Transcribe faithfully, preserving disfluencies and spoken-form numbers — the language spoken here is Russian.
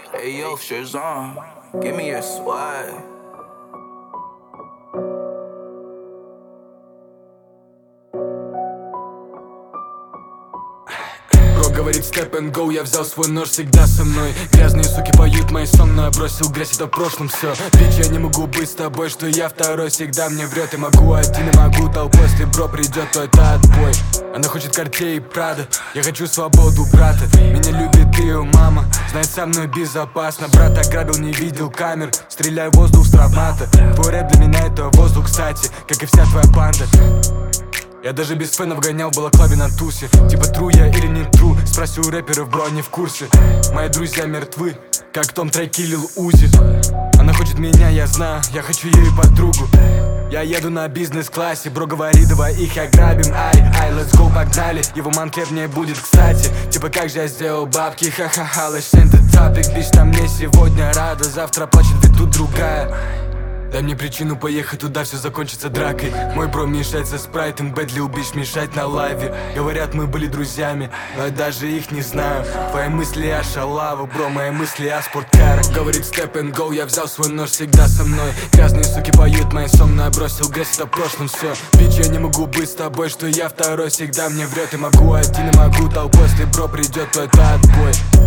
Hey yo, shit's on. Give me your swag. Бро говорит step and go, я взял свой нож всегда со мной. Грязные суки поют мои сон, но я бросил грязь, это в прошлом все. Бич, я не могу быть с тобой, что я второй всегда мне врет. И могу один, и могу толпой, если бро придет, то это отбой. Она хочет Cartier и Prada, я хочу свободу брата. Меня любит ее мама, знает со мной безопасно. Брат ограбил, не видел камер, стреляй в воздух с травмата. Твой рэп для меня это воздух, кстати, как и вся твоя банда. Я даже без фенов гонял в балаклаве на тусе. Типа тру я или не тру, спроси у рэперов, бро, они в курсе. Мои друзья мертвы, как в том треке Лил Узи. Она хочет меня, я знаю, я хочу ее подругу. Я еду на бизнес-классе, бро говорит, давай их ограбим. Ай, ай, let's go, погнали. Его манкеп мне будет кстати. Типа как же я сделал бабки, ха-ха-ха. Let's change the topic, bitch, там мне сегодня рада. Завтра плачет, ведь тут другая. Дай мне причину поехать туда, все закончится дракой. Мой бро мешает со спрайтом, Бэдли убить мешать на лайве. Говорят, мы были друзьями, но я даже их не знаю. Твои мысли о шалава, бро, мои мысли о спорткарах. Говорит step and go, я взял свой нож всегда со мной. Грязные суки поют мои сон, но я бросил грязь, это в прошлом все. Бич, я не могу быть с тобой, что я второй всегда мне врет. И могу один, и могу толпой, если бро придет, то это отбой.